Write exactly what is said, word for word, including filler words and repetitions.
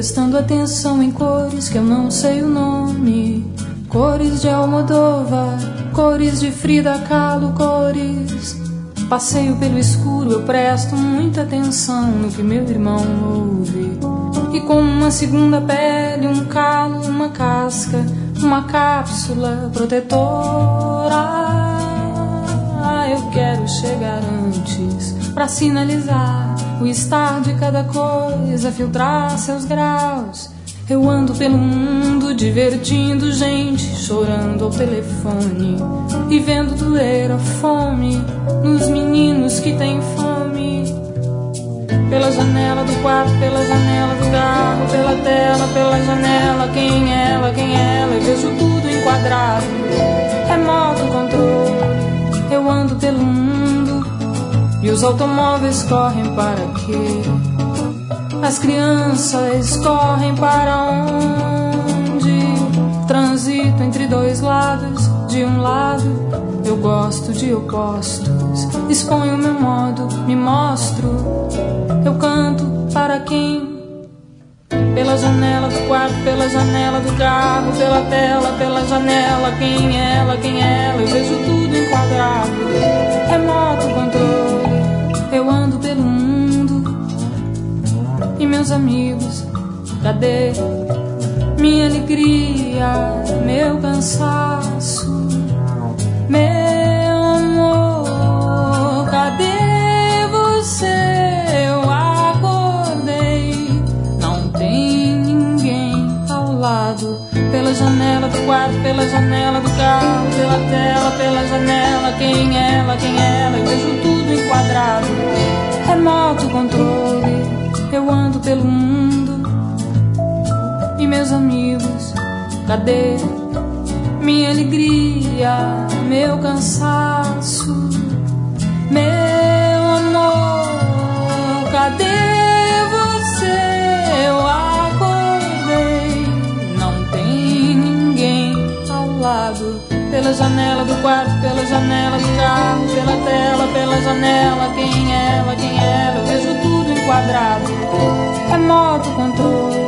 prestando atenção em cores que eu não sei o nome. Cores de Almodóvar, cores de Frida Kahlo, cores. Passeio pelo escuro, eu presto muita atenção no que meu irmão ouve. E com uma segunda pele, um calo, uma casca, uma cápsula protetora, eu quero chegar antes pra sinalizar o estar de cada coisa, filtrar seus graus. Eu ando pelo mundo divertindo gente, chorando ao telefone e vendo doer a fome nos meninos que têm fome. Pela janela do quarto, pela janela do carro, pela tela, pela janela, quem é ela, quem é ela, eu vejo tudo enquadrado, remoto controle. Eu ando pelo mundo e os automóveis correm para quê? As crianças correm para onde? Transito entre dois lados. De um lado, eu gosto de opostos. Exponho meu modo, me mostro. Eu canto para quem? Pela janela do quarto, pela janela do carro, pela tela, pela janela. Quem é ela, quem é ela? Eu vejo tudo enquadrado. Remoto controle. Eu ando pelo mundo. E meus amigos, cadê minha alegria, meu cansaço, meu amor? Cadê você? Eu acordei, não tem ninguém ao lado. Pela janela do quarto, pela janela do carro, pela tela, pela janela. Quem é ela, quem é ela? Eu vejo tudo enquadrado. Remoto controle. Eu ando pelo mundo. E meus amigos, cadê minha alegria, meu cansaço, meu amor? Cadê você? Eu acordei, não tem ninguém ao lado. Pela janela do quarto, pela janela do carro, pela tela, pela janela. Quem é ela, quem é ela? Eu vejo tudo enquadrado. Remoto controle.